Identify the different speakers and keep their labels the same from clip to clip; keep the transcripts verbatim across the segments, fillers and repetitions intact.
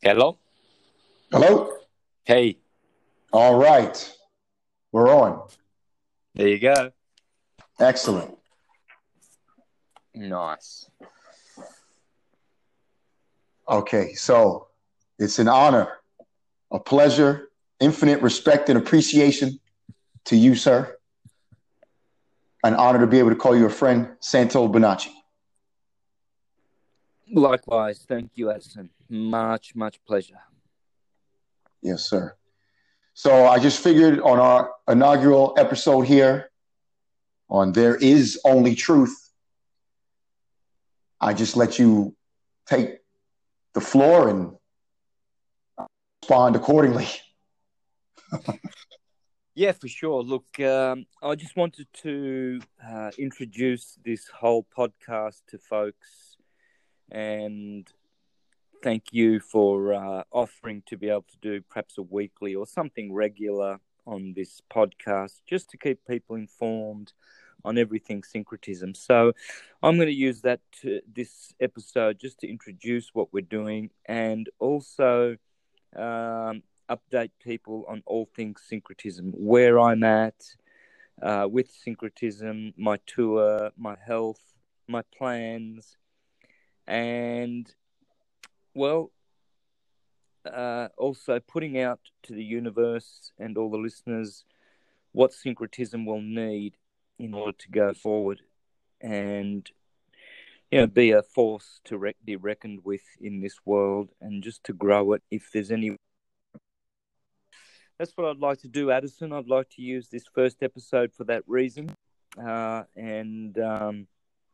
Speaker 1: Hello?
Speaker 2: Hello?
Speaker 1: Hey,
Speaker 2: All right. We're on.
Speaker 1: there you go.
Speaker 2: Excellent.
Speaker 1: Nice.
Speaker 2: Okay, so it's an honor, a pleasure, infinite respect and appreciation to you, sir. An honor to be able to call you a friend, Santo Bonacci.
Speaker 1: Likewise, thank you, Edison. Much, much pleasure.
Speaker 2: Yes, sir. So I just figured on our inaugural episode here on There Is Only Truth, I just let you take the floor and respond accordingly.
Speaker 1: Yeah, for sure. Look, um, I just wanted to uh, introduce this whole podcast to folks and thank you for uh, offering to be able to do perhaps a weekly or something regular on this podcast just to keep people informed on everything syncretism. So I'm going to use that to this episode just to introduce what we're doing and also um, update people on all things syncretism, where I'm at uh, with syncretism, my tour, my health, my plans, and well, uh, also putting out to the universe and all the listeners what syncretism will need in order to go forward and you know be a force to re- be reckoned with in this world and just to grow it. If there's any, that's what I'd like to do, Addison. I'd like to use this first episode for that reason, uh, and um,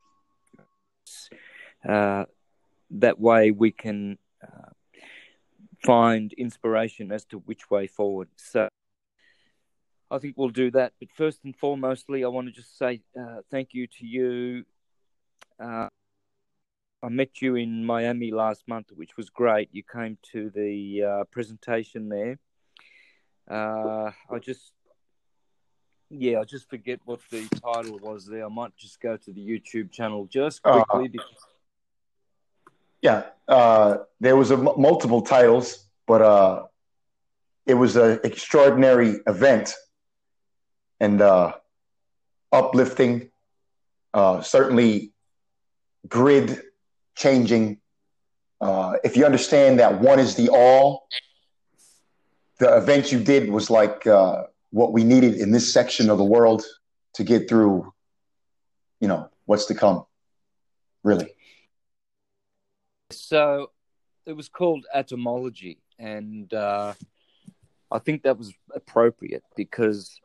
Speaker 1: uh, that way we can uh, find inspiration as to which way forward. So I think we'll do that. But first and foremostly, I want to just say uh, thank you to you. Uh, I met you in Miami last month, which was great. You came to the uh, presentation there. Uh, I just, yeah, I just forget what the title was there. I might just go to the YouTube channel just
Speaker 2: Uh,
Speaker 1: quickly. Because...
Speaker 2: yeah, uh, there was a m- multiple titles, but uh, it was an extraordinary event and uh, uplifting, uh, certainly grid changing. Uh, if you understand that one is the all, the event you did was like uh, what we needed in this section of the world to get through, you know, what's to come, really.
Speaker 1: So it was called Atomology, and uh, I think that was appropriate because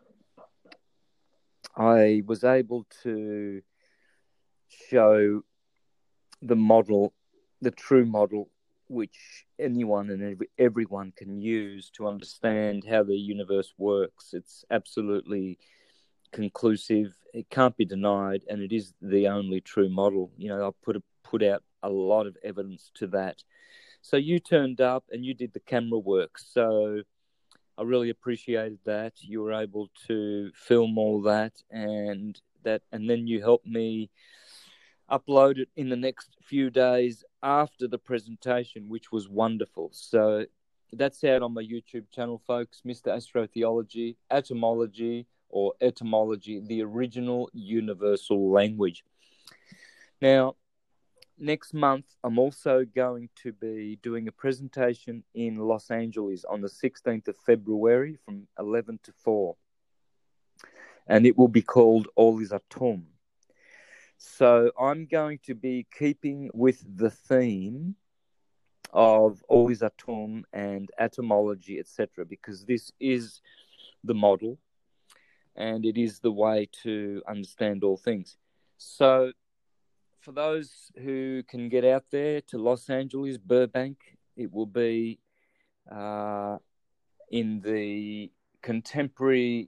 Speaker 1: I was able to show the model, the true model, which anyone and every, everyone can use to understand how the universe works. It's absolutely conclusive. It can't be denied, and it is the only true model. You know, I put a, put out a lot of evidence to that. So you turned up and you did the camera work. So I really appreciated that. You were able to film all that, and that, and then you helped me upload it in the next few days after the presentation, which was wonderful. So that's out on my YouTube channel, folks. Mister Astrotheology, Atomology, or Etymology, the original universal language. Now, next month, I'm also going to be doing a presentation in Los Angeles on the sixteenth of February from eleven to four. And it will be called All is Atom. So I'm going to be keeping with the theme of All is Atom and atomology, et cetera, because this is the model and it is the way to understand all things. So for those who can get out there to Los Angeles, Burbank, it will be uh, in the contemporary.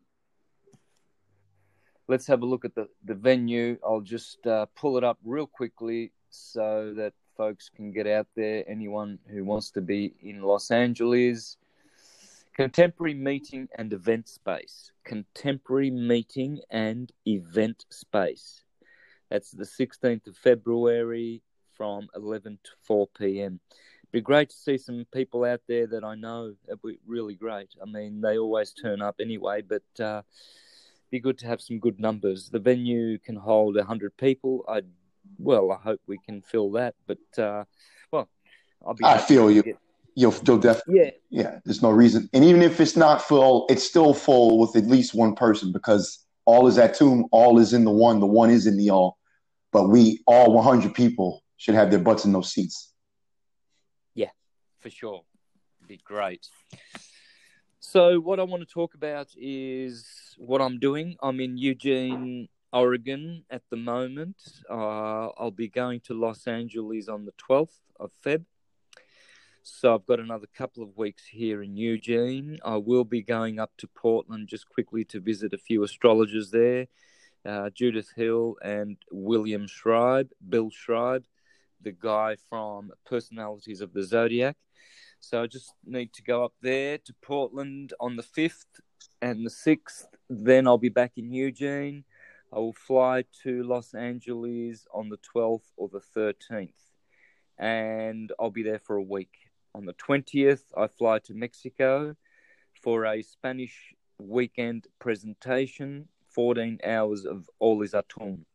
Speaker 1: Let's have a look at the, the venue. I'll just uh, pull it up real quickly so that folks can get out there. Anyone who wants to be in Los Angeles. Contemporary Meeting and Event Space. Contemporary Meeting and Event Space. That's the sixteenth of February from eleven to four p.m. be great to see some people out there that I know. It'd be really great. I mean, they always turn up anyway, but uh, be good to have some good numbers. The venue can hold one hundred people. I, well, I hope we can fill that. But, uh, well, I'll be
Speaker 2: I feel you.
Speaker 1: Get...
Speaker 2: You'll, you'll definitely.
Speaker 1: Yeah.
Speaker 2: Yeah, there's no reason. And even if it's not full, it's still full with at least one person because all is at Tomb, all is in the one, the one is in the all. But we, all one hundred people, should have their butts in those seats.
Speaker 1: Yeah, for sure. It'd be great. So what I want to talk about is what I'm doing. I'm in Eugene, Oregon at the moment. Uh, I'll be going to Los Angeles on the twelfth of February. So I've got another couple of weeks here in Eugene. I will be going up to Portland just quickly to visit a few astrologers there, uh, Judith Hill and William Schreiber, Bill Schreiber, the guy from Personalities of the Zodiac. So I just need to go up there to Portland on the fifth and the sixth. Then I'll be back in Eugene. I will fly to Los Angeles on the twelfth or the thirteenth. And I'll be there for a week. On the twentieth, I fly to Mexico for a Spanish weekend presentation, fourteen hours of All is Atum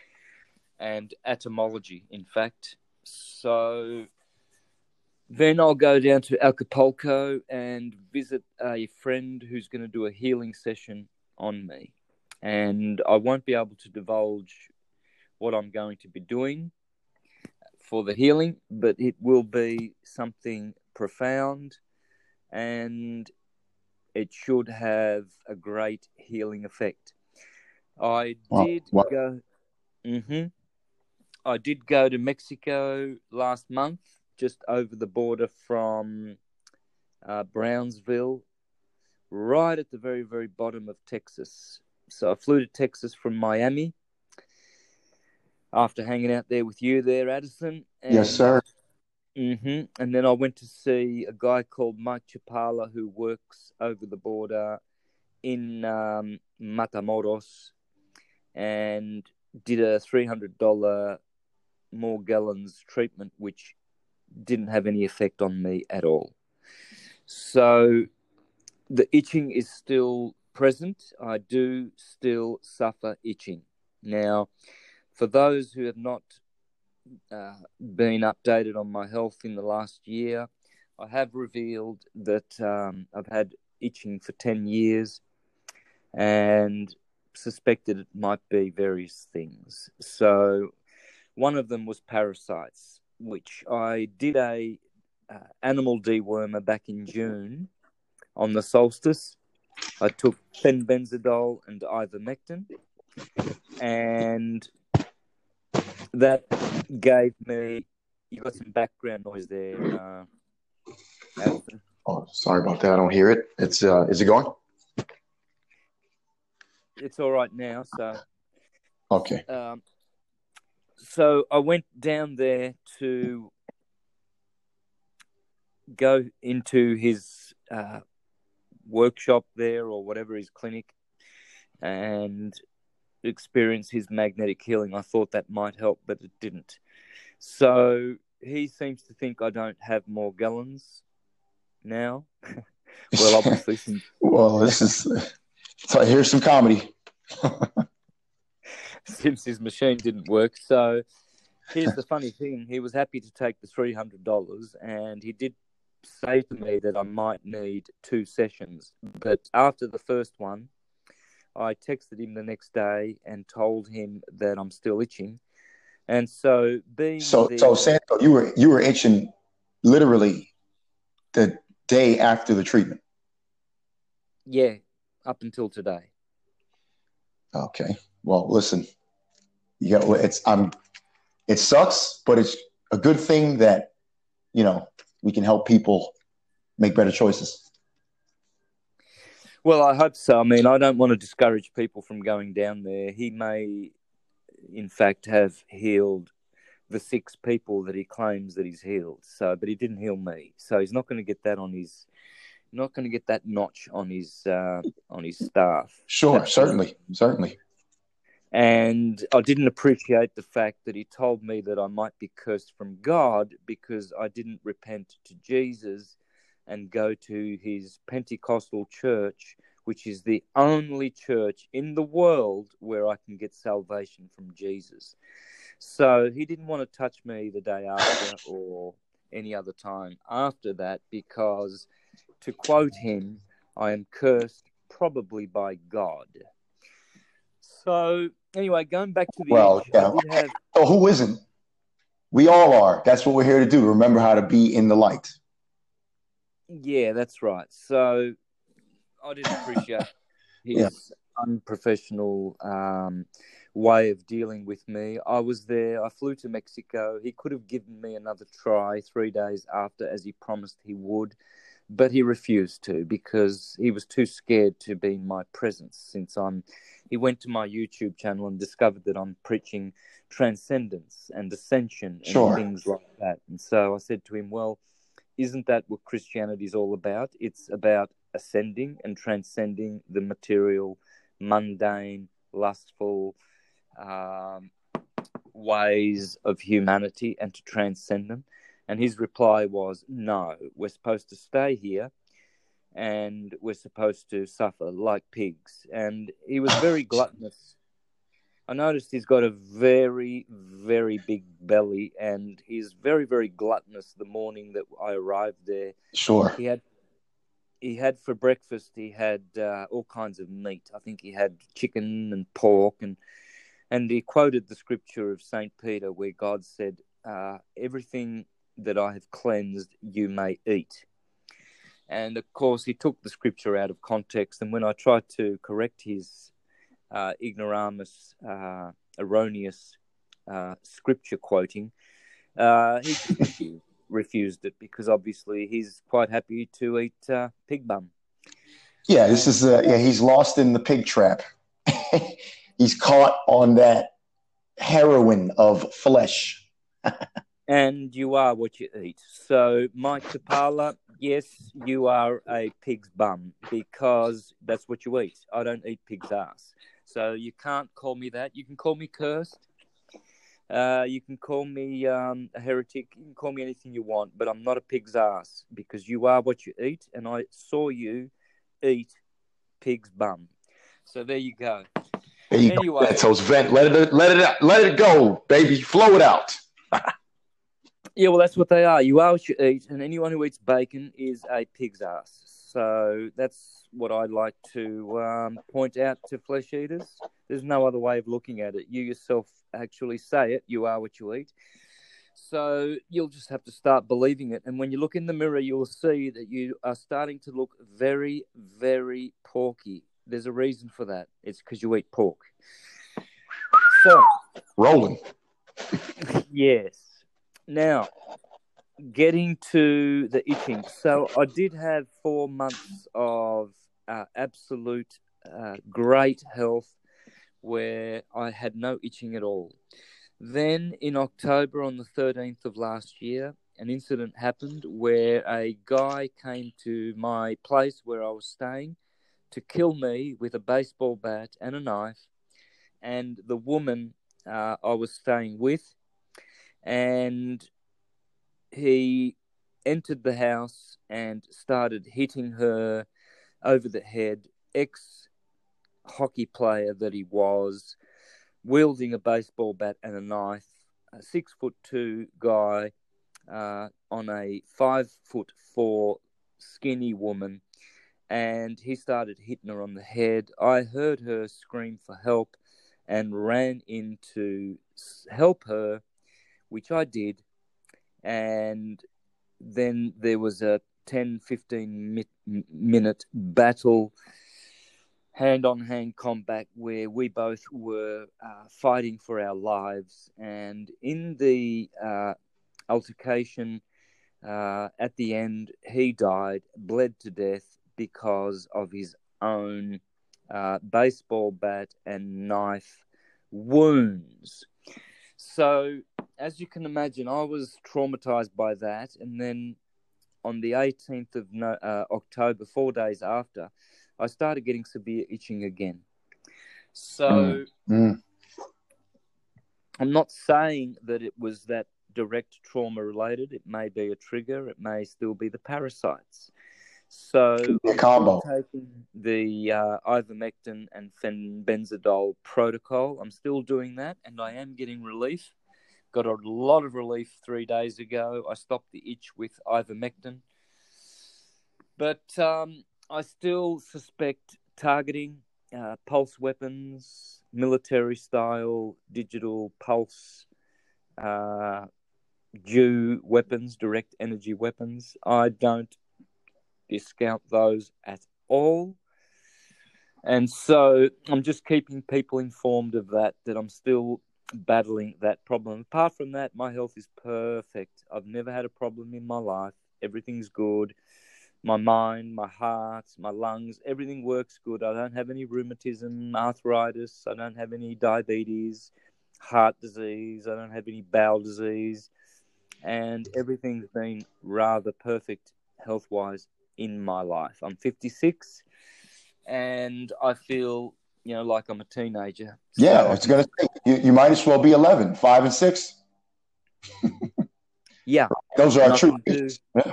Speaker 1: and etymology, in fact. So then I'll go down to Acapulco and visit a friend who's going to do a healing session on me. And I won't be able to divulge what I'm going to be doing for the healing, but it will be something profound and it should have a great healing effect. I
Speaker 2: Wow.
Speaker 1: did
Speaker 2: Wow.
Speaker 1: go mm-hmm, I did go to Mexico last month, just over the border from uh, Brownsville, right at the very, very bottom of Texas. So I flew to Texas from Miami after hanging out there with you there, Addison. And,
Speaker 2: Yes, sir.
Speaker 1: Mm-hmm, and then I went to see a guy called Mike Chapala who works over the border in um, Matamoros and did a three hundred dollars Morgellons treatment, which didn't have any effect on me at all. So the itching is still present. I do still suffer itching. Now, for those who have not uh, been updated on my health in the last year, I have revealed that um, I've had itching for ten years and suspected it might be various things. So one of them was parasites, which I did a uh, animal dewormer back in June on the solstice. I took fenbenzidol and ivermectin, and that gave me... You got some background noise there, uh, Addison.
Speaker 2: Oh, sorry about that. I don't hear it. It's uh, is it going?
Speaker 1: It's all right now. So,
Speaker 2: okay.
Speaker 1: Um, so I went down there to go into his uh, workshop there, or whatever, his clinic, and experience his magnetic healing. I thought that might help, but it didn't. So he seems to think I don't have Morgellons now. Well, obviously. Some...
Speaker 2: well, this is... So here's some comedy.
Speaker 1: Since his machine didn't work. So here's the funny thing. He was happy to take the three hundred dollars, and he did say to me that I might need two sessions. But after the first one, I texted him the next day and told him that I'm still itching. And so being
Speaker 2: So,
Speaker 1: the...
Speaker 2: so Santo, you were you were itching literally the day after the treatment.
Speaker 1: Yeah, up until today.
Speaker 2: Okay. Well, listen, you got it's I'm it sucks, but it's a good thing that, you know, we can help people make better choices.
Speaker 1: Well, I hope so. I mean, I don't want to discourage people from going down there. He may, in fact, have healed the six people that he claims that he's healed. So, but he didn't heal me. So he's not going to get that on his, not going to get that notch on his, uh, on his staff.
Speaker 2: Sure,
Speaker 1: That's
Speaker 2: certainly, certainly.
Speaker 1: And I didn't appreciate the fact that he told me that I might be cursed from God because I didn't repent to Jesus and go to his Pentecostal church, which is the only church in the world where I can get salvation from Jesus. So he didn't want to touch me the day after or any other time after that because, to quote him, I am cursed probably by God. So anyway, going back to the
Speaker 2: Well,
Speaker 1: itch,
Speaker 2: yeah.
Speaker 1: I did have...
Speaker 2: So who isn't? We all are. That's what we're here to do. Remember how to be in the light.
Speaker 1: Yeah, that's right. So I didn't appreciate his yeah. unprofessional um, way of dealing with me. I was there. I flew to Mexico. He could have given me another try three days after, as he promised he would. But he refused to because he was too scared to be in my presence since I'm... He went to my YouTube channel and discovered that I'm preaching transcendence and ascension and
Speaker 2: sure.
Speaker 1: things like that. And so I said to him, well, isn't that what Christianity is all about? It's about ascending and transcending the material, mundane, lustful um, ways of humanity and to transcend them. And his reply was, no, we're supposed to stay here and we're supposed to suffer like pigs. And he was very gluttonous. I noticed he's got a very, very big belly and he's very, very gluttonous the morning that I arrived there.
Speaker 2: Sure.
Speaker 1: He had he had for breakfast, he had uh, all kinds of meat. I think he had chicken and pork. And, and he quoted the scripture of Saint Peter where God said, uh, everything that I have cleansed, you may eat. And, of course, he took the scripture out of context. And when I tried to correct his uh, ignoramus, uh, erroneous uh, scripture quoting, uh, he just refused, refused it because, obviously, he's quite happy to eat uh, pig bum.
Speaker 2: Yeah, this is uh, yeah. He's lost in the pig trap. He's caught on that heroin of flesh.
Speaker 1: And you are what you eat. So, Mike Kapala, yes, you are a pig's bum because that's what you eat. I don't eat pig's ass. So you can't call me that. You can call me cursed. Uh, you can call me um, a heretic. You can call me anything you want, but I'm not a pig's ass because you are what you eat, and I saw you eat pig's bum. So there you go.
Speaker 2: There you anyway, go. So it's vent. Let it, let it, out. Let it go, baby. Flow it out.
Speaker 1: Yeah, well, that's what they are. You are what you eat, and anyone who eats bacon is a pig's ass. So that's what I'd like to um, point out to flesh eaters. There's no other way of looking at it. You yourself actually say it. You are what you eat. So you'll just have to start believing it. And when you look in the mirror, you'll see that you are starting to look very, very porky. There's a reason for that. It's because you eat pork. So,
Speaker 2: rolling.
Speaker 1: Yes. Now, getting to the itching. So I did have four months of uh, absolute uh, great health where I had no itching at all. Then in October on the thirteenth of last year, an incident happened where a guy came to my place where I was staying to kill me with a baseball bat and a knife, and the woman uh, I was staying with, and he entered the house and started hitting her over the head, ex-hockey player that he was, wielding a baseball bat and a knife, a six-foot-two guy uh, on a five-foot-four skinny woman, and he started hitting her on the head. I heard her scream for help and ran in to help her, which I did, and then there was a ten, fifteen minute battle, hand-on-hand combat where we both were uh, fighting for our lives. And in the uh, altercation, uh, at the end, he died, bled to death because of his own uh, baseball bat and knife wounds. So, as you can imagine, I was traumatized by that. And then on the eighteenth of no, uh, October, four days after, I started getting severe itching again. So
Speaker 2: mm. Mm.
Speaker 1: I'm not saying that it was that direct trauma related. It may be a trigger. It may still be the parasites. So
Speaker 2: A
Speaker 1: I'm still
Speaker 2: combo.
Speaker 1: taking the uh, ivermectin and fenbenzidol protocol. I'm still doing that, and I am getting relief. Got a lot of relief three days ago. I stopped the itch with ivermectin. But um, I still suspect targeting, uh, pulse weapons, military-style digital pulse uh, Jew weapons, direct energy weapons. I don't discount those at all. And so I'm just keeping people informed of that, that I'm still battling that problem. Apart from that, my health is perfect. I've never had a problem in my life. Everything's good. My mind, my heart, my lungs, everything works good. I don't have any rheumatism, arthritis. I don't have any diabetes, heart disease. I don't have any bowel disease. And everything's been rather perfect health-wise in my life. I'm fifty-six, and I feel, you know, like I'm a teenager.
Speaker 2: Yeah,
Speaker 1: So
Speaker 2: I was going to say, you, you might as well be eleven, five and six.
Speaker 1: yeah,
Speaker 2: Those are
Speaker 1: and
Speaker 2: our
Speaker 1: I
Speaker 2: true
Speaker 1: can do,
Speaker 2: ages. Yeah.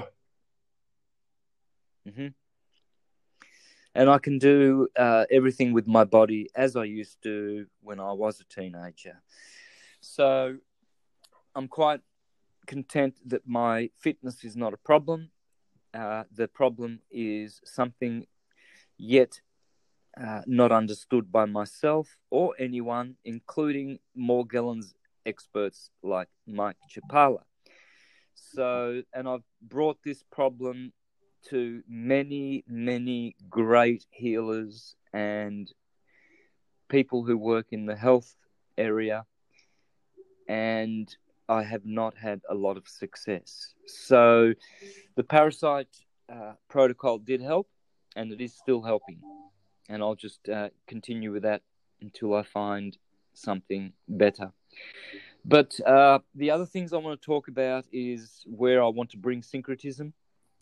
Speaker 1: hmm and I can do uh, everything with my body as I used to when I was a teenager. So I'm quite content that my fitness is not a problem. Uh, the problem is something yet uh, not understood by myself or anyone, including Morgellons experts like Mike Chapala. So, and I've brought this problem to many, many great healers and people who work in the health area, and I have not had a lot of success. So the parasite uh, protocol did help, and it is still helping. And I'll just uh, continue with that until I find something better. But uh, the other things I want to talk about is where I want to bring syncretism.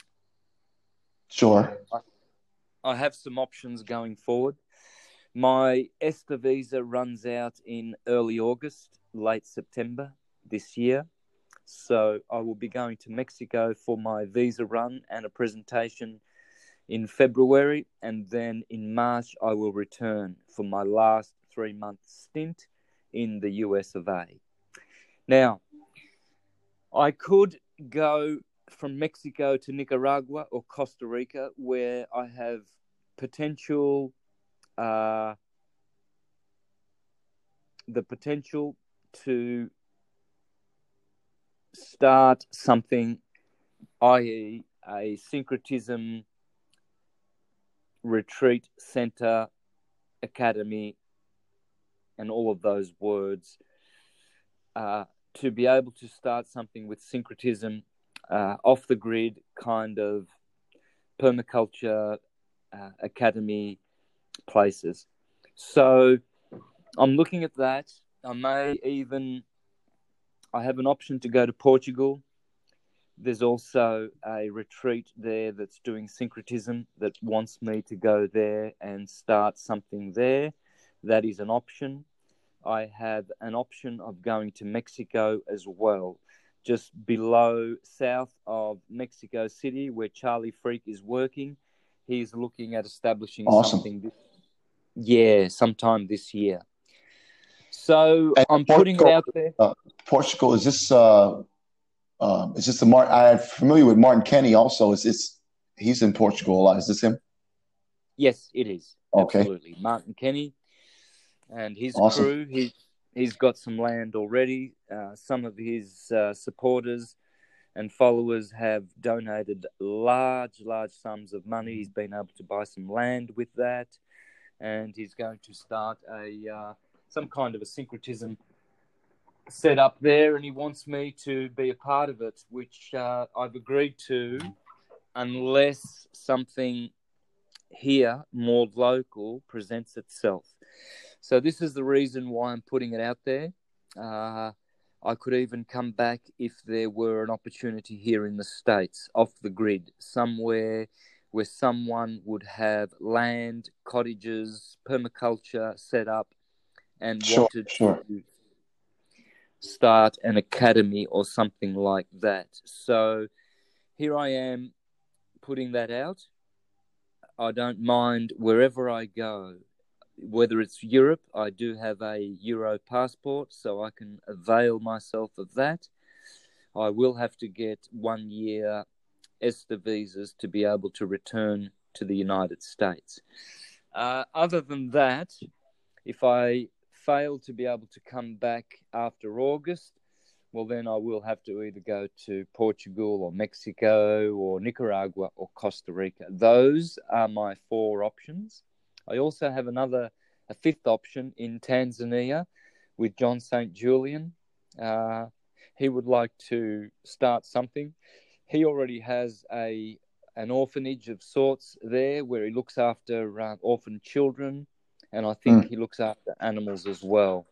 Speaker 2: Sure.
Speaker 1: I have some options going forward. My ESTA visa runs out in early August, late September this year. So I will be going to Mexico for my visa run and a presentation in February. And then in March, I will return for my last three-month stint in the U S of A. Now, I could go from Mexico to Nicaragua or Costa Rica, where I have potential, uh, the potential to start something, that is a syncretism retreat center, academy, and all of those words, uh, to be able to start something with syncretism, uh, off the grid kind of permaculture uh, academy places. So I'm looking at that. I may even, I have an option to go to Portugal. There's also a retreat there that's doing syncretism that wants me to go there and start something there. That is an option. I have an option of going to Mexico as well, just below, south of Mexico City, where Charlie Freak is working. He's looking at establishing
Speaker 2: Awesome.
Speaker 1: something, this, yeah, sometime this year. So
Speaker 2: And
Speaker 1: I'm
Speaker 2: Portugal,
Speaker 1: putting it out there.
Speaker 2: Uh, Portugal, is this, uh, uh, is this the Martin? I'm familiar with Martin Kenny also. Is this, he's in Portugal a lot. Is this him?
Speaker 1: Yes, it is.
Speaker 2: Okay.
Speaker 1: Absolutely. Martin Kenny and his
Speaker 2: Awesome.
Speaker 1: crew. He, he's got some land already. Uh, some of his uh, supporters and followers have donated large, large sums of money. He's been able to buy some land with that, and he's going to start a uh, some kind of a syncretism set up there, and he wants me to be a part of it, which uh, I've agreed to, unless something here, more local, presents itself. So this is the reason why I'm putting it out there. Uh, I could even come back if there were an opportunity here in the States, off the grid, somewhere where someone would have land, cottages, permaculture set up, and
Speaker 2: Sure,
Speaker 1: wanted
Speaker 2: sure.
Speaker 1: to start an academy or something like that. So here I am putting that out. I don't mind wherever I go, whether it's Europe. I do have a Euro passport, so I can avail myself of that. I will have to get one year ESTA visas to be able to return to the United States. Uh, other than that, if I fail to be able to come back after August, well, then I will have to either go to Portugal or Mexico or Nicaragua or Costa Rica. Those are my four options. I also have another, a fifth option in Tanzania with John Saint Julian. Uh, he would like to start something. He already has a an orphanage of sorts there where he looks after uh, orphan children, and I think mm. he looks after animals as well.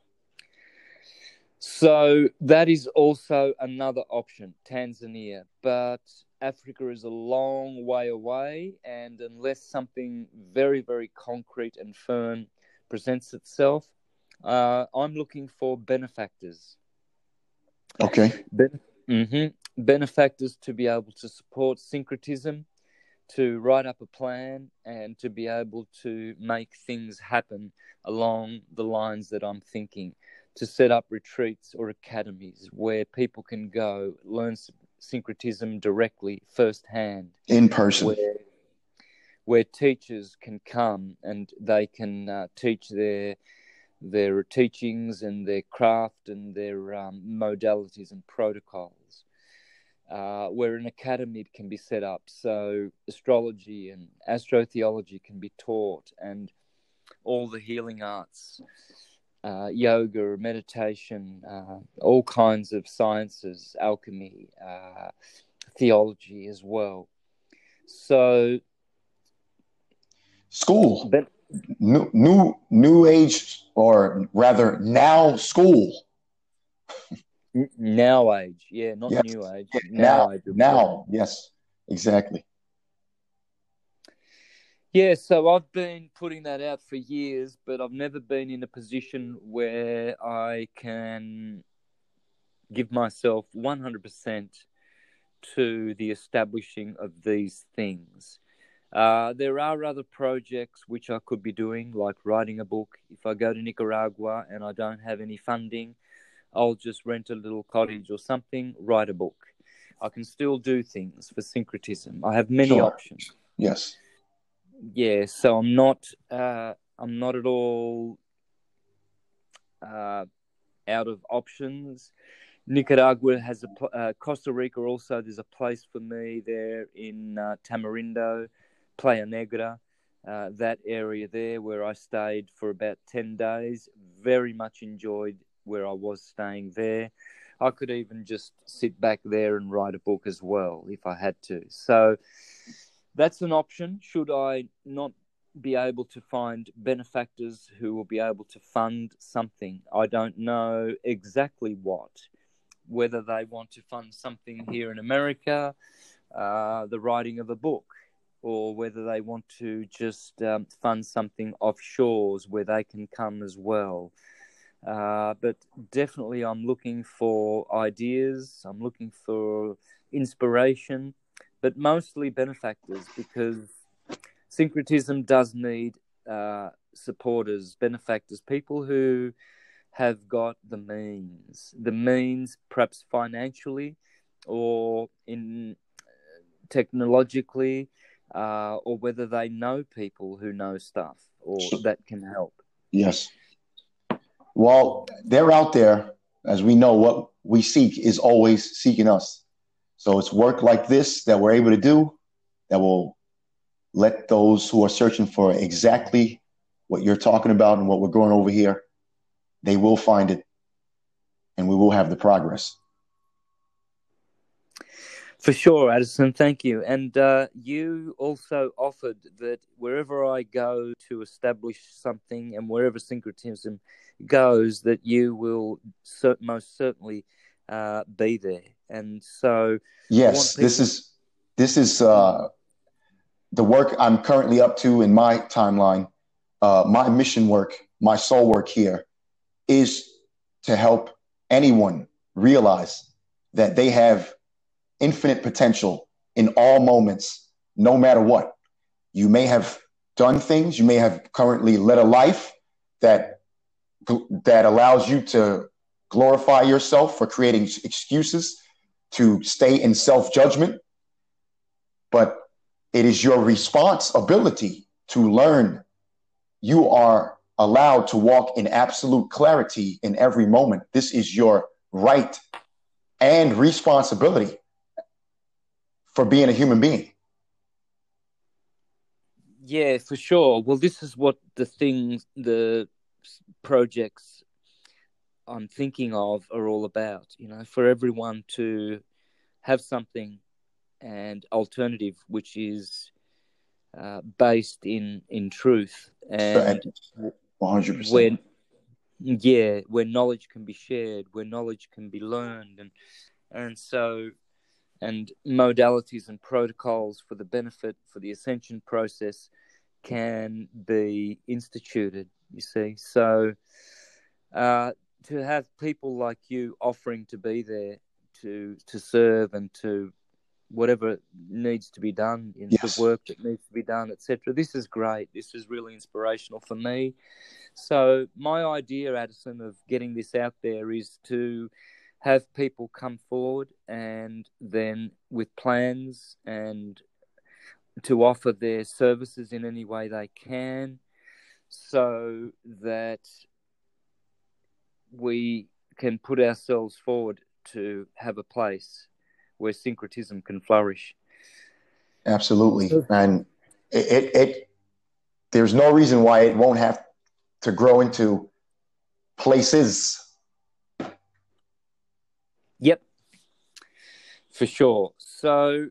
Speaker 1: So that is also another option, Tanzania. But Africa is a long way away, and unless something very, very concrete and firm presents itself, uh, I'm looking for benefactors.
Speaker 2: Okay.
Speaker 1: Ben- mm-hmm. Benefactors to be able to support syncretism, to write up a plan, and to be able to make things happen along the lines that I'm thinking, to set up retreats or academies where people can go learn syncretism directly, firsthand.
Speaker 2: In person.
Speaker 1: Where, where teachers can come and they can uh, teach their their teachings and their craft and their um, modalities and protocols. Uh, where an academy can be set up so astrology and astrotheology can be taught, and all the healing arts, uh, yoga, meditation, uh, all kinds of sciences, alchemy, uh, theology as well. So,
Speaker 2: school,
Speaker 1: but,
Speaker 2: new, new, new age, or rather now school.
Speaker 1: Now age, yeah, not
Speaker 2: yes.
Speaker 1: new age.
Speaker 2: Yeah,
Speaker 1: now,
Speaker 2: now,
Speaker 1: age.
Speaker 2: Now, yes, exactly.
Speaker 1: Yeah, so I've been putting that out for years, but I've never been in a position where I can give myself one hundred percent to the establishing of these things. Uh, there are other projects which I could be doing, like writing a book. If I go to Nicaragua and I don't have any funding, I'll just rent a little cottage or something, write a book. I can still do things for syncretism. I have many
Speaker 2: sure.
Speaker 1: options.
Speaker 2: Yes.
Speaker 1: Yeah, so I'm not, uh, I'm not at all uh, out of options. Nicaragua has a, uh, Costa Rica also. There's a place for me there in uh, Tamarindo, Playa Negra, uh, that area there where I stayed for about ten days. Very much enjoyed where I was staying there. I could even just sit back there and write a book as well if I had to. So that's an option. Should I not be able to find benefactors who will be able to fund something? I don't know exactly what, whether they want to fund something here in America, uh, the writing of a book, or whether they want to just um, fund something offshores where they can come as well. Uh, but definitely I'm looking for ideas, I'm looking for inspiration, but mostly benefactors, because syncretism does need uh, supporters, benefactors, people who have got the means, the means perhaps financially or in technologically, uh, or whether they know people who know stuff or that can help.
Speaker 2: Yes. Well, they're out there. As we know, what we seek is always seeking us. So it's work like this that we're able to do that will let those who are searching for exactly what you're talking about and what we're going over here, they will find it, and we will have the progress.
Speaker 1: For sure, Addison, thank you. And uh, you also offered that wherever I go to establish something and wherever syncretism goes, that you will cert- most certainly uh, be there. And so,
Speaker 2: yes, people- this is this is uh, the work I'm currently up to in my timeline. Uh, my mission work, my soul work here, is to help anyone realize that they have infinite potential in all moments, no matter what. You may have done things, you may have currently led a life that that allows you to glorify yourself for creating excuses to stay in self-judgment, but it is your responsibility to learn. You are allowed to walk in absolute clarity in every moment. This is your right and responsibility for being a human being.
Speaker 1: Yeah, for sure. Well, this is what the things, the projects I'm thinking of are all about, you know, for everyone to have something and alternative which is uh, based in, in truth and
Speaker 2: one hundred percent.
Speaker 1: When, yeah, where knowledge can be shared, where knowledge can be learned, and and so and modalities and protocols for the benefit for the ascension process can be instituted. You see, so uh, to have people like you offering to be there to to serve and to whatever needs to be done in
Speaker 2: Yes.
Speaker 1: the work that needs to be done, et cetera. This is great. This is really inspirational for me. So my idea, Addison, of getting this out there is to have people come forward and then with plans and to offer their services in any way they can so that we can put ourselves forward to have a place where syncretism can flourish.
Speaker 2: Absolutely. And it, it, it there's no reason why it won't have to grow into places.
Speaker 1: Yep, for sure. So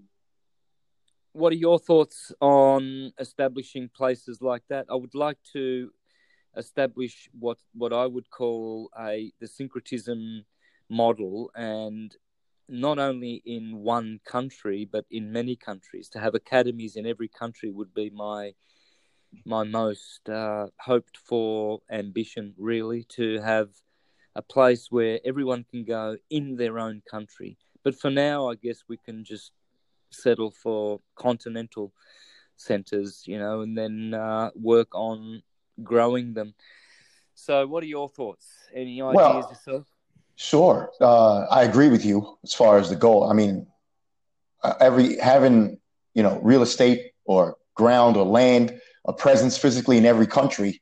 Speaker 1: what are your thoughts on establishing places like that? I would like to establish what, what I would call a the syncretism model, and not only in one country, but in many countries. To have academies in every country would be my my most uh, hoped for ambition, really, to have a place where everyone can go in their own country. But for now, I guess we can just settle for continental centres, you know, and then uh, work on growing them. So what are your thoughts? Any ideas
Speaker 2: well,
Speaker 1: yourself?
Speaker 2: Sure. Uh, I agree with you as far as the goal. I mean, every having, you know, real estate or ground or land, a presence physically in every country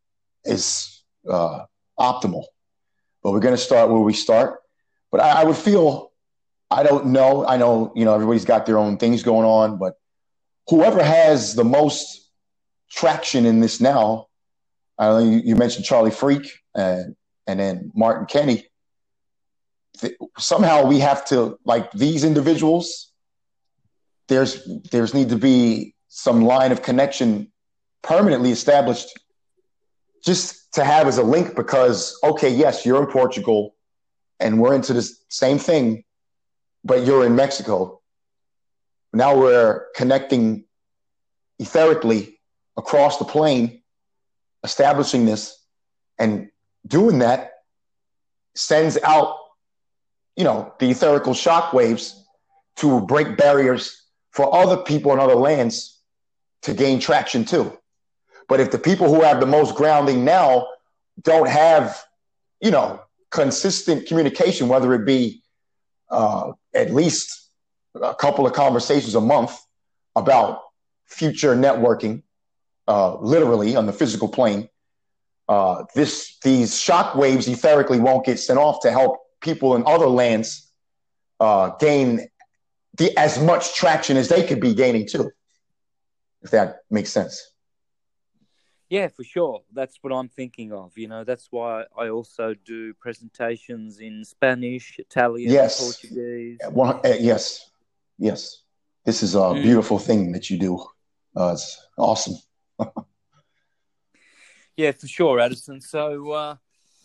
Speaker 2: is uh, optimal. But we're going to start where we start. But I, I would feel, I don't know. I know, you know, everybody's got their own things going on, but whoever has the most traction in this now, I know you, you mentioned Charlie Freak and, and then Martin Kenny. Th- somehow we have to, like these individuals, there's there's need to be some line of connection permanently established just to have as a link, because, okay, yes, you're in Portugal and we're into this same thing, but you're in Mexico. Now we're connecting etherically across the plane, establishing this, and doing that sends out, you know, the etherical shockwaves to break barriers for other people in other lands to gain traction too. But if the people who have the most grounding now don't have, you know, consistent communication, whether it be uh, at least a couple of conversations a month about future networking, uh, literally on the physical plane, uh, this these shock waves etherically won't get sent off to help people in other lands uh, gain the as much traction as they could be gaining too, if that makes sense.
Speaker 1: Yeah, for sure. That's what I'm thinking of. You know, that's why I also do presentations in Spanish, Italian,
Speaker 2: yes.
Speaker 1: Portuguese.
Speaker 2: Well, uh, yes, yes. This is a mm. beautiful thing that you do. Uh, it's awesome.
Speaker 1: Yeah, for sure, Addison. So uh,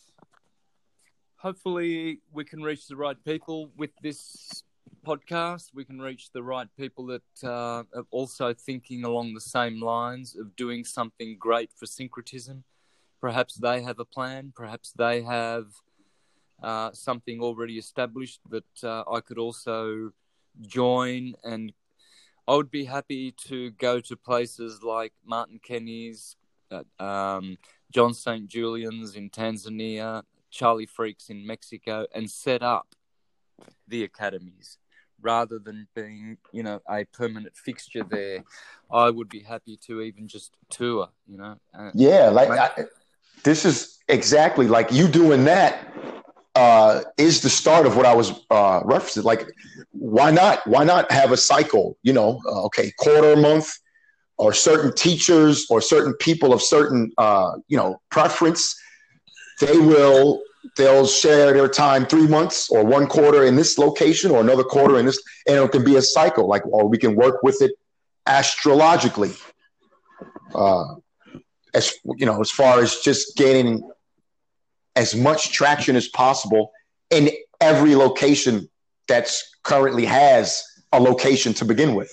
Speaker 1: hopefully we can reach the right people with this podcast. We can reach the right people that uh, are also thinking along the same lines of doing something great for syncretism. Perhaps they have a plan. Perhaps they have uh, something already established that uh, I could also join, and I would be happy to go to places like Martin Kenny's, uh, um, John Saint Julian's in Tanzania, Charlie Freaks in Mexico, and set up the academies rather than being, you know, a permanent fixture there. I would be happy to even just tour, you know. Uh,
Speaker 2: Yeah, like
Speaker 1: make...
Speaker 2: I, this is exactly like you doing that uh, is the start of what I was uh, referencing. Like, why not? Why not have a cycle? You know, uh, okay, quarter a month, or certain teachers or certain people of certain, uh, you know, preference. They will they'll share their time three months or one quarter in this location or another quarter in this, and it can be a cycle. Like, or we can work with it astrologically. Uh, as you know, as far as just gaining as much traction as possible in every location that's currently has a location to begin with.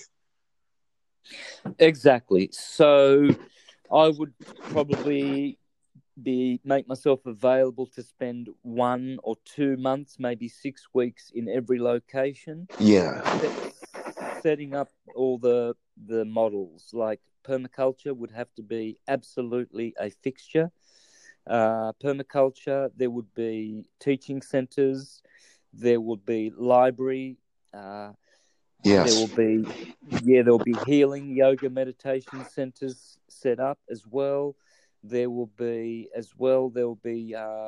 Speaker 1: Exactly. So I would probably be make myself available to spend one or two months, maybe six weeks in every location.
Speaker 2: Yeah.
Speaker 1: Setting up all the the models. Like permaculture would have to be absolutely a fixture. Uh, permaculture, there would be teaching centres, there would be library, uh,
Speaker 2: yes.
Speaker 1: there will be, yeah, there will be healing, yoga, meditation centres set up as well. There will be, as well, there will be uh,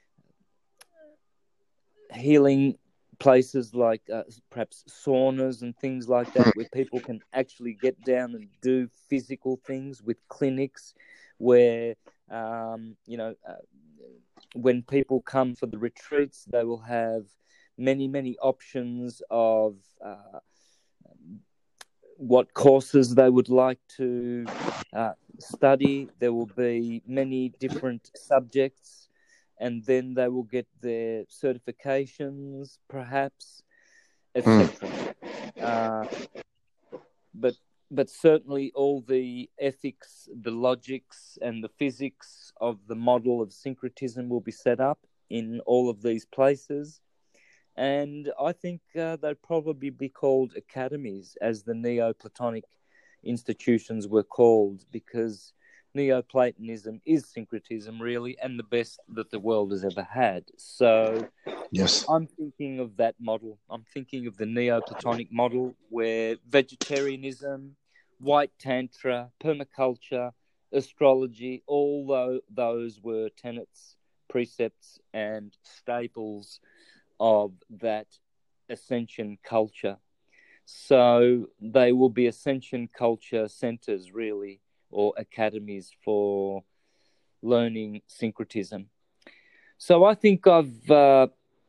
Speaker 1: healing places like uh, perhaps saunas and things like that, where people can actually get down and do physical things, with clinics where, um, you know, uh, when people come for the retreats, they will have many, many options of uh, what courses they would like to uh, study. There will be many different subjects, and then they will get their certifications, perhaps, et cetera. Hmm. Uh, but but certainly all the ethics, the logics, and the physics of the model of syncretism will be set up in all of these places. And I think uh, they'd probably be called academies, as the Neoplatonic institutions were called, because Neoplatonism is syncretism, really, and the best that the world has ever had. So
Speaker 2: yes,
Speaker 1: I'm thinking of that model. I'm thinking of the Neoplatonic model, where vegetarianism, white tantra, permaculture, astrology, all those were tenets, precepts, and staples of that ascension culture. So they will be ascension culture centers, really, or academies for learning syncretism. So I think I've uh,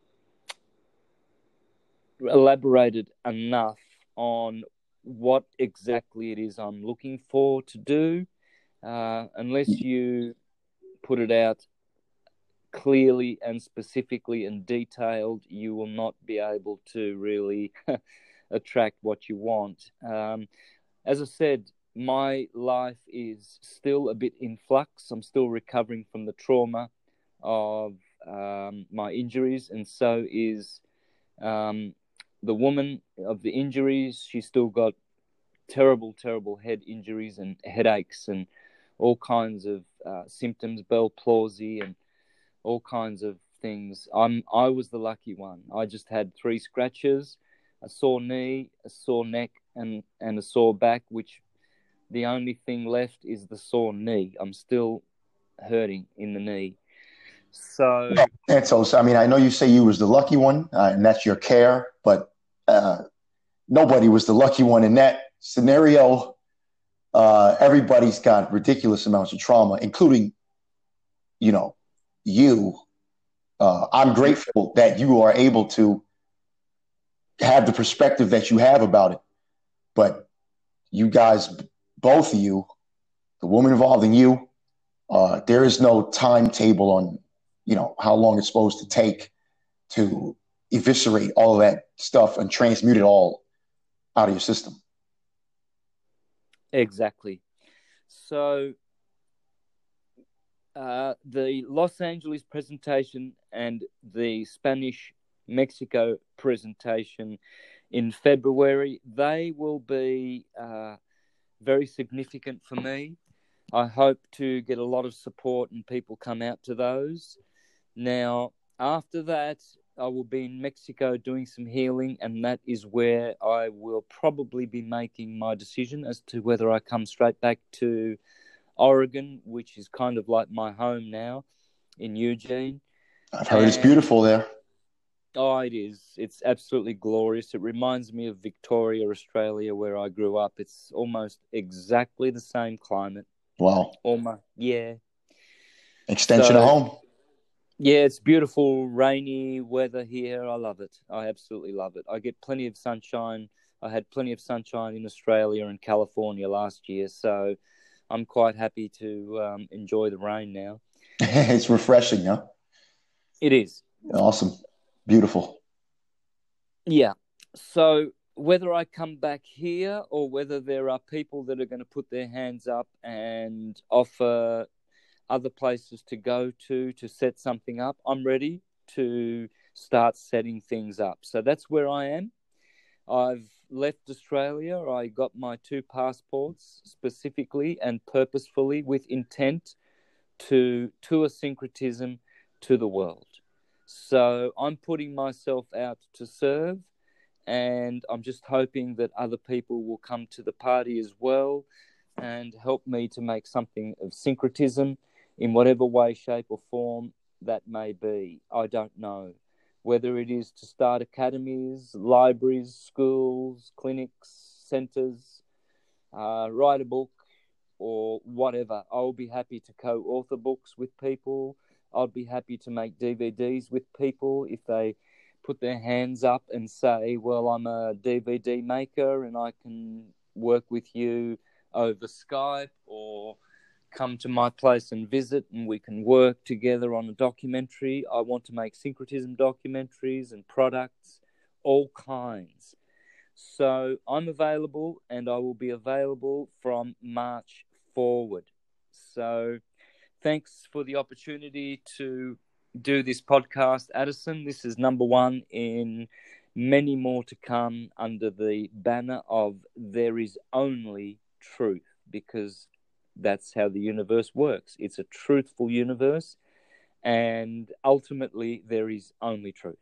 Speaker 1: elaborated enough on what exactly it is I'm looking for to do. Uh, unless you put it out clearly and specifically and detailed, you will not be able to really attract what you want. Um, as I said, my life is still a bit in flux. I'm still recovering from the trauma of um, my injuries, and so is um, the woman of the injuries. She's still got terrible, terrible head injuries and headaches and all kinds of uh, symptoms, Bell palsy and all kinds of things. I'm I was the lucky one. I just had three scratches, a sore knee, a sore neck, and, and a sore back, which the only thing left is the sore knee. I'm still hurting in the knee. So,
Speaker 2: and so, so I mean, I know you say you was the lucky one, uh, and that's your care, but uh, nobody was the lucky one in that scenario. Uh, everybody's got ridiculous amounts of trauma, including, you know, you. Uh, I'm grateful that you are able to have the perspective that you have about it. But you guys, both of you, the woman involved in you, uh, there is no timetable on, you know, how long it's supposed to take to eviscerate all of that stuff and transmute it all out of your system.
Speaker 1: Exactly. So uh, the Los Angeles presentation and the Spanish Mexico presentation in February, they will be uh, very significant for me. I hope to get a lot of support and people come out to those. Now, after that, I will be in Mexico doing some healing, and that is where I will probably be making my decision as to whether I come straight back to Oregon, which is kind of like my home now, in Eugene.
Speaker 2: I've heard and, it's beautiful there.
Speaker 1: Oh, it is. It's absolutely glorious. It reminds me of Victoria, Australia, where I grew up. It's almost exactly the same climate.
Speaker 2: Wow.
Speaker 1: Almost, yeah.
Speaker 2: Extension so, of home.
Speaker 1: Yeah, it's beautiful, rainy weather here. I love it. I absolutely love it. I get plenty of sunshine. I had plenty of sunshine in Australia and California last year, so I'm quite happy to um, enjoy the rain now.
Speaker 2: It's refreshing, huh?
Speaker 1: It is.
Speaker 2: Awesome. Beautiful.
Speaker 1: Yeah. So whether I come back here or whether there are people that are going to put their hands up and offer other places to go to to set something up, I'm ready to start setting things up. So that's where I am. I've left Australia. I got my two passports specifically and purposefully with intent to tour syncretism to the world. So I'm putting myself out to serve, and I'm just hoping that other people will come to the party as well and help me to make something of syncretism in whatever way, shape or form that may be. I don't know. Whether it is to start academies, libraries, schools, clinics, centres, uh, write a book or whatever. I'll be happy to co-author books with people. I'll be happy to make D V Ds with people if they put their hands up and say, well, I'm a D V D maker and I can work with you over Skype, or come to my place and visit and we can work together on a documentary. I want to make syncretism documentaries and products, all kinds. So I'm available, and I will be available from March forward. So thanks for the opportunity to do this podcast, Addison. This is number one in many more to come under the banner of There Is Only Truth, because that's how the universe works. It's a truthful universe, and ultimately there is only truth.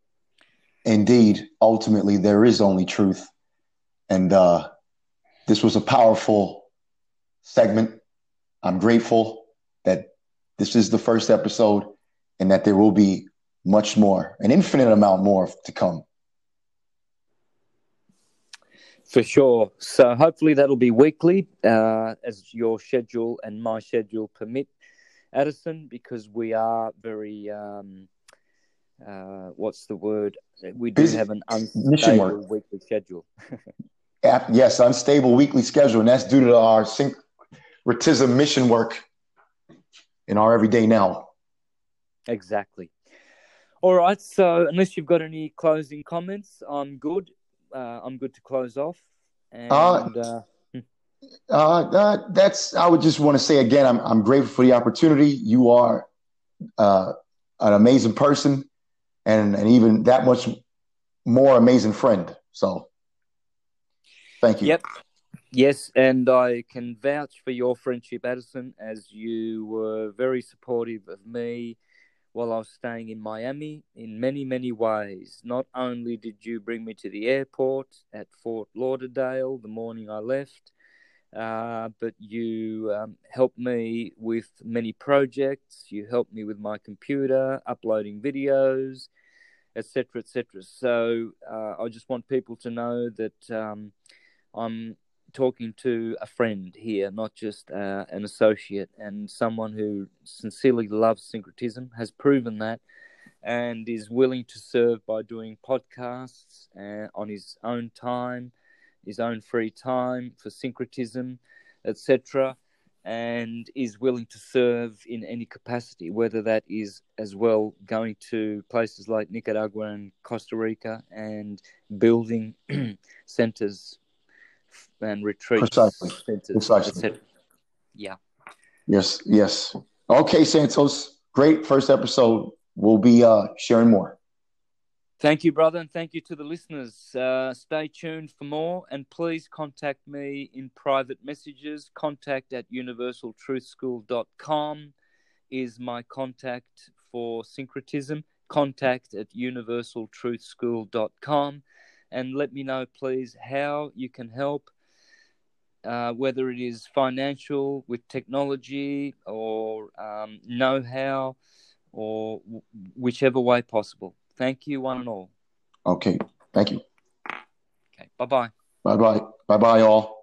Speaker 2: Indeed, ultimately there is only truth. And uh, this was a powerful segment. I'm grateful that this is the first episode and that there will be much more, an infinite amount more to come.
Speaker 1: For sure. So hopefully that'll be weekly, uh, as your schedule and my schedule permit, Addison, because we are very, um, uh, what's the word? We do
Speaker 2: Busy.
Speaker 1: have an unstable weekly schedule.
Speaker 2: Yes, unstable weekly schedule, and that's due to our syncretism mission work in our everyday now.
Speaker 1: Exactly. All right. So unless you've got any closing comments, I'm good. Uh, I'm good to close off. And uh,
Speaker 2: uh, uh, uh, that's. I would just want to say again, I'm I'm grateful for the opportunity. You are uh, an amazing person, and and even that much more amazing friend. So, thank you.
Speaker 1: Yep. Yes, and I can vouch for your friendship, Addison, as you were very supportive of me while I was staying in Miami in many, many ways. Not only did you bring me to the airport at Fort Lauderdale the morning I left, uh, but you um, helped me with many projects. You helped me with my computer, uploading videos, et cetera, et cetera. So uh, I just want people to know that um, I'm talking to a friend here, not just uh, an associate, and someone who sincerely loves syncretism, has proven that, and is willing to serve by doing podcasts uh, on his own time, his own free time for syncretism, et cetera, and is willing to serve in any capacity, whether that is as well going to places like Nicaragua and Costa Rica and building centers and retreats.
Speaker 2: Precisely.
Speaker 1: Centers,
Speaker 2: Precisely.
Speaker 1: yeah.
Speaker 2: Yes, yes. Okay, Santos. Great first episode. We'll be uh, sharing more.
Speaker 1: Thank you, brother, and thank you to the listeners. Uh, stay tuned for more, and please contact me in private messages. Contact at universal truth school dot com is my contact for syncretism. Contact at universal truth school dot com, and let me know, please, how you can help, uh, whether it is financial with technology or um, know-how, or w- whichever way possible. Thank you, one and all.
Speaker 2: Okay. Thank you.
Speaker 1: Okay, bye-bye.
Speaker 2: Bye bye. Bye bye, all.